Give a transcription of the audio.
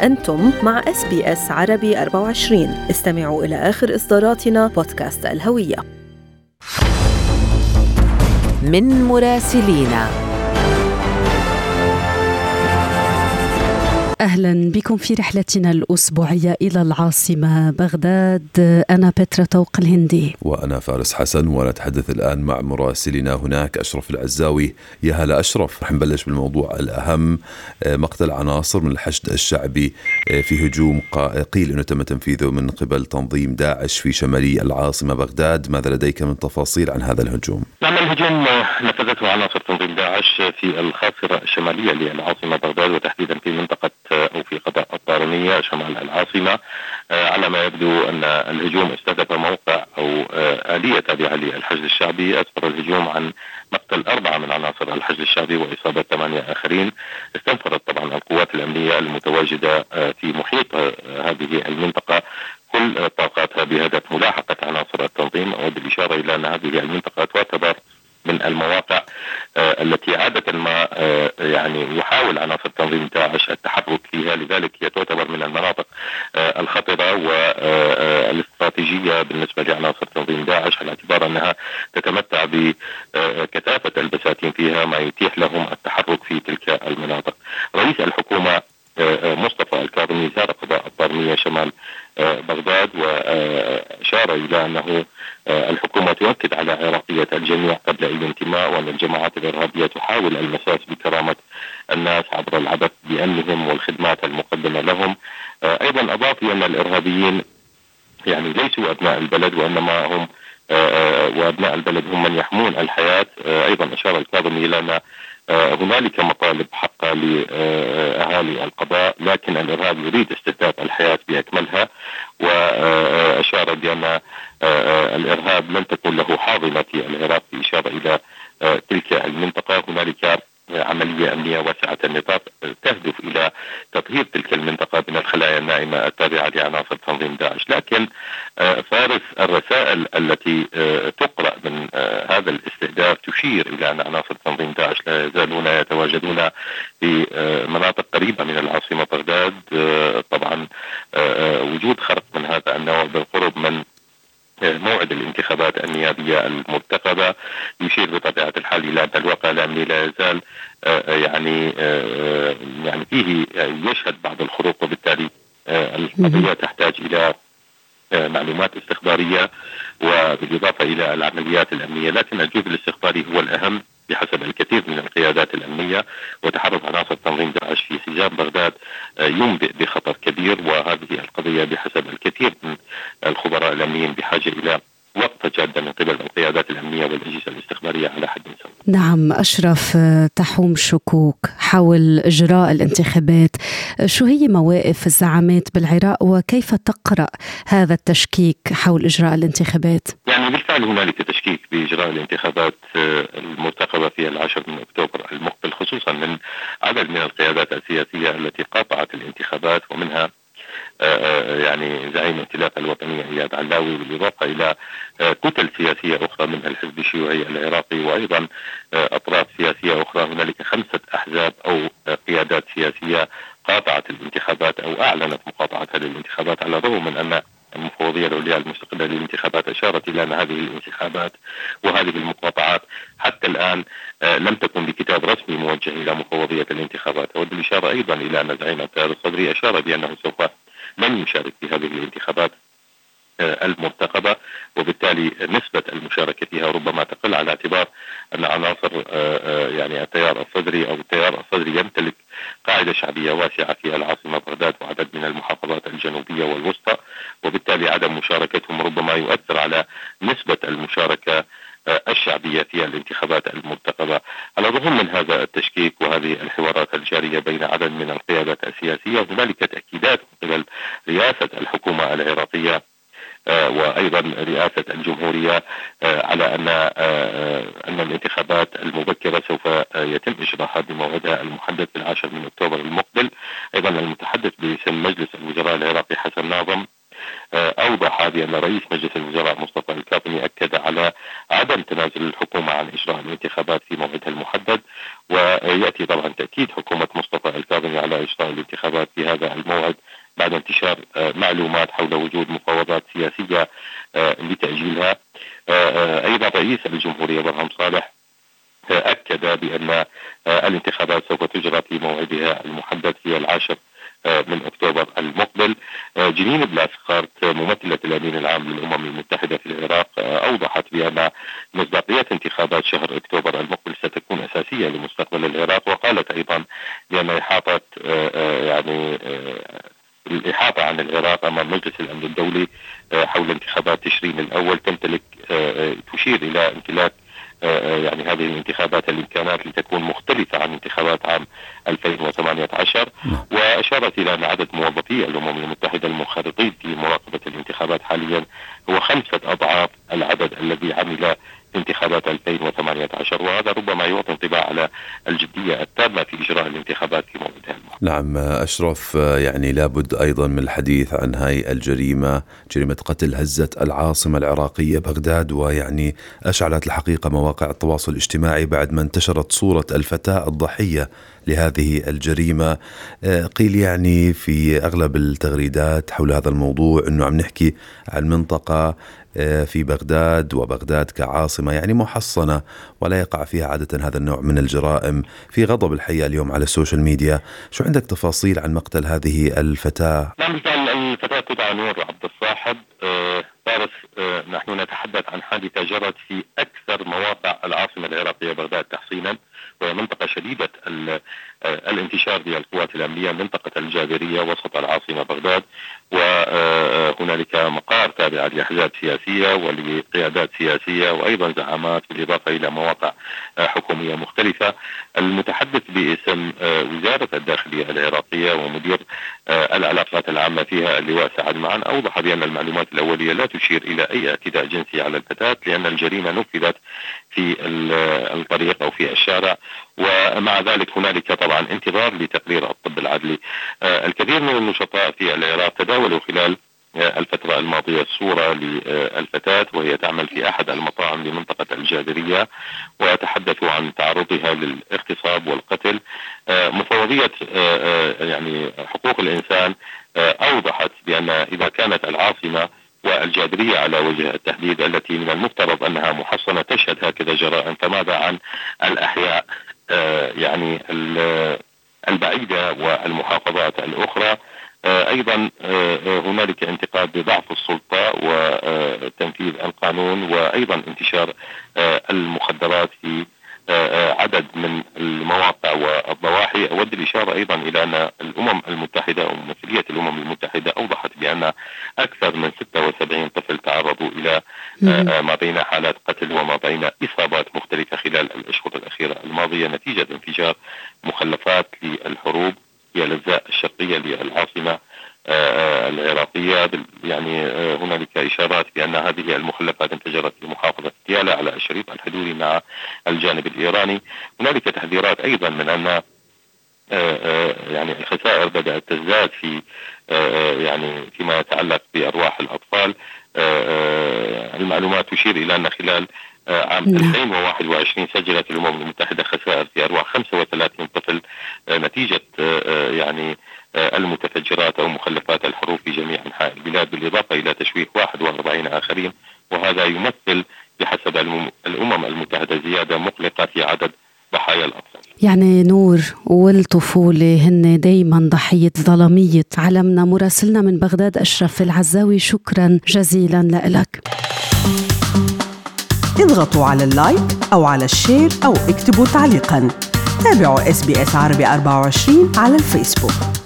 أنتم مع SBS عربي 24. استمعوا إلى آخر إصداراتنا بودكاست الهوية. من مراسلينا، أهلا بكم في رحلتنا الأسبوعية إلى العاصمة بغداد. أنا بترا طوق الهندي وأنا فارس حسن، ونتحدث الآن مع مراسلنا هناك أشرف العزاوي. يا هلا أشرف، رح نبلش بالموضوع الأهم، مقتل عناصر من الحشد الشعبي في هجوم قيل أنه تم تنفيذه من قبل تنظيم داعش في شمالي العاصمة بغداد. ماذا لديك من تفاصيل عن هذا الهجوم؟ نعم، الهجوم نفذته عناصر تنظيم داعش في الخاصرة الشمالية للعاصمة بغداد، وتحديدا في منطقة أو في قضاء الطارمية شمال العاصمة. على ما يبدو أن الهجوم استهدف موقع أو آلية تابعة للحشد الشعبي. أسفر الهجوم عن مقتل 4 من عناصر الحشد الشعبي وإصابة 8 آخرين. استنفرت طبعا القوات الأمنية المتواجدة في محيط هذه المنطقة كل طاقاتها بهدف ملاحقة عناصر التنظيم. أود الإشارة إلى أن هذه المنطقة تعتبر من المواقع التي عادة ما يعني يحاول عناصر تنظيم داعش التحرك فيها، لذلك هي تعتبر من المناطق الخطرة والاستراتيجية بالنسبة لعناصر تنظيم داعش، على اعتبار أنها تتمتع بكثافة البساتين فيها ما يتيح لهم التحرك في تلك المناطق. رئيس الحكومة مصطفى الكاظمي زار قضاء الطارمية شمال بغداد، وأشار إلى أنه الحكومة تؤكد على عراقية الجميع قبل أي انتماء، وأن الجماعات الإرهابية تحاول المساس بكرامة الناس عبر العبث بأمنهم والخدمات المقدمة لهم. أيضا أضاف أن الإرهابيين يعني ليسوا أبناء البلد، وإنما هم وأبناء البلد هم من يحمون الحياة. أيضا أشار الكاظمي إلى أن هنالك مطالب حقة لأهالي القضاء، لكن الإرهاب يريد استتاب الحياة بأكملها. وأشار بأن الإرهاب لن تكون له حاضنة في العراق، بإشارة إلى تلك المنطقة. هنالك عملية أمنية واسعة النطاق تهدف إلى تطهير تلك المنطقة من الخلايا النائمة التابعة لعناصر تنظيم داعش. لكن فارس، الرسائل التي تقرأ من هذا الاستهداف تشير إلى أن عناصر تنظيم داعش لا يزالون يتواجدون في مناطق قريبة من العاصمة بغداد. طبعا وجود خرق من هذا النوع بالقرب من موعد الانتخابات النيابية المرتقبة يشير بطبيعة الحال إلى أن الواقع الأمني لا يزال يعني فيه يشهد بعض الخروق، وبالتالي القضية تحتاج إلى معلومات استخبارية وبالإضافة إلى العمليات الأمنية. لكن الجزء الاستخباري هو الأهم بحسب الكثير من القيادات الأمنية، وتحرك عناصر تنظيم داعش في حجاب بغداد ينبئ بخطر كبير. وهذه القضية بحسب الكثير من الخبراء الأمنيين بحاجة إلى وقفة جادة من قبل القيادات الأمنية والأجهزة الاستخبارية على حد سواء. نعم أشرف، تحوم شكوك حول إجراء الانتخابات. شو هي مواقف الزعامات بالعراق، وكيف تقرأ هذا التشكيك حول إجراء الانتخابات؟ يعني بالفعل هنالك تشكيك بإجراء الانتخابات المرتقبة في 10 من أكتوبر المقبل، خصوصا من عدد من القيادات السياسية التي قاطعت الانتخابات، ومنها يعني زعيم الائتلاف الوطني إياد علاوي، بالإضافة إلى كتل سياسية أخرى منها الحزب الشيوعي العراقي، وأيضا أطراف سياسية أخرى. هنالك 5 أحزاب أو قيادات سياسية قاطعت الانتخابات أو أعلنت مقاطعتها للانتخابات، على الرغم من أن المفوضية العليا المستقلة للانتخابات أشارت إلى أن هذه الانتخابات وهذه المقاطعات حتى الآن لم تكن بكتاب رسمي موجه إلى مفوضية الانتخابات. أود الإشارة أيضا إلى أن زعيم التيار الصدري أشار بأنه سوف لن يشارك في هذه الانتخابات المرتقبة، وبالتالي نسبة المشاركة فيها ربما تقل، على اعتبار أن عناصر يعني التيار الصدري أو التيار الصدري يمتلك قاعدة شعبية واسعة في العاصمة بغداد وعدد من المحافظات الجنوبية والوسطى، وبالتالي عدم مشاركتهم ربما يؤثر على نسبة المشاركة الشعبية في الانتخابات المرتقبة. على الرغم من هذا التشكيك وهذه الحوارات الجارية بين عدد من القيادات السياسية، هنالك تأكيدات من قبل رئاسة الحكومة العراقية وأيضا رئاسة الجمهورية على أن الانتخابات المبكرة سوف يتم إجراءها بموعدها المحدد في 10 من أكتوبر المقبل. أيضا المتحدث باسم مجلس الوزراء العراقي حسن ناظم أوضح بأن رئيس مجلس الوزراء مصطفى الكاظمي أكد على عدم تنازل الحكومة عن إجراء الانتخابات في موعدها المحدد، ويأتي طبعا تأكيد حكومة مصطفى الكاظمي على إجراء الانتخابات في هذا الموعد بعد انتشار معلومات حول وجود مفاوضات سياسية لتأجيلها. أيضا رئيس الجمهورية برهم صالح أكد بأن الانتخابات سوف تجرى في موعدها المحدد في 10 من أكتوبر المقبل. جنين بلاسكارت ممثلة الأمين العام للأمم المتحدة في العراق أوضحت بأن مصداقية انتخابات شهر أكتوبر المقبل ستكون أساسية لمستقبل العراق، وقالت أيضا بأن الإحاطة عن العراق أمام مجلس الأمن الدولي حول انتخابات تشرين الأول تشير إلى امتلاك هذه الانتخابات الإمكانات لتكون مختلفة عن انتخابات عام 2018. وأشارت إلى أن عدد موظفي الأمم المتحدة المنخرطين في مراقبة الانتخابات حاليا هو 5 أضعاف العدد الذي عمل انتخابات 2018، وهذا ربما يعطي انطباع على الجدية التامة في إجراء الانتخابات في موعدها. نعم أشرف، لابد أيضا من الحديث عن هاي جريمة قتل هزت العاصمة العراقية بغداد، أشعلت الحقيقة مواقع التواصل الاجتماعي بعد ما انتشرت صورة الفتاة الضحية لهذه الجريمة. قيل في أغلب التغريدات حول هذا الموضوع أنه عم نحكي عن منطقة في بغداد، وبغداد كعاصمة محصنة ولا يقع فيها عادة هذا النوع من الجرائم. في غضب الحقيقة اليوم على السوشيال ميديا، شو عندك تفاصيل عن مقتل هذه الفتاة؟ نعم، الفتاة تدعى نور عبد الصاحب فارس. نحن نتحدث عن حادثة جرت في أكثر مواقع العاصمة العراقية بغداد تحصينا، وهي منطقة شديدة الانتشار بالقوات الأمنية، منطقة الجابرية وسط العاصمة بغداد، وهنالك مقار تابعة لأحزاب سياسية ولقيادات سياسية وأيضا زعامات، بالإضافة إلى مواقع حكومية مختلفة. المتحدث باسم وزارة الداخلية العراقية ومدير العلاقات العامة فيها اللواء سعد معن أوضح بأن المعلومات الأولية لا تشير إلى أي اعتداء جنسي على الفتاة، لأن الجريمة نفذت في الطريق أو في الشارع، ومع ذلك هنالك طبعا انتظار لتقرير الطب العدلي. الكثير من النشطاء في العراق تداولوا خلال الفترة الماضية الصورة للفتاة وهي تعمل في أحد المطاعم لمنطقة الجابرية، وتحدثوا عن تعرضها للاغتصاب والقتل. مفوضية حقوق الإنسان أوضحت بأن إذا كانت العاصمة والجابرية على وجه التحديد التي من المفترض أنها محصنة تشهد هكذا جرائم، فماذا عن الأحياء البعيدة والمحافظات الأخرى؟ أيضا هنالك انتقاد بضعف السلطة وتنفيذ القانون، وأيضا انتشار المخدرات في عدد من المواقع والضواحي. أود الإشارة أيضا إلى أن الأمم المتحدة وممثلية الأمم المتحدة أوضحت بأن أكثر من 76 طفل تعرضوا إلى ما بين حالات قتل وما بين إصابات مختلفة خلال الأشهر الأخيرة الماضية نتيجة انفجار مخلفات للحروب هي الأجزاء الشرقية للعاصمة العراقية. هنالك إشارات بأن هذه المخلفات انفجرت في محافظة ديالى على الشريط الحدودي مع الجانب الإيراني. هنالك تحذيرات أيضا من أن الخسائر بدأت تزداد في فيما يتعلق بأرواح الأطفال. المعلومات تشير إلى أن خلال عام 2021 سجلت الأمم المتحدة خسائر في أرواح 35 طفل نتيجة المتفجرات أو مخلفات الحروب في جميع أنحاء البلاد، بالإضافة إلى تشويه 41 آخرين، وهذا يمثل بحسب الأمم المتحدة زيادة مقلقة في عدد ضحايا الأطفال. نور والطفولة هن دايما ضحية ظلمية عالمنا. مراسلنا من بغداد أشرف العزاوي، شكرا جزيلا لك. اضغطوا على اللايك أو على الشير أو اكتبوا تعليقا. تابعوا SBS عربي 24 على الفيسبوك.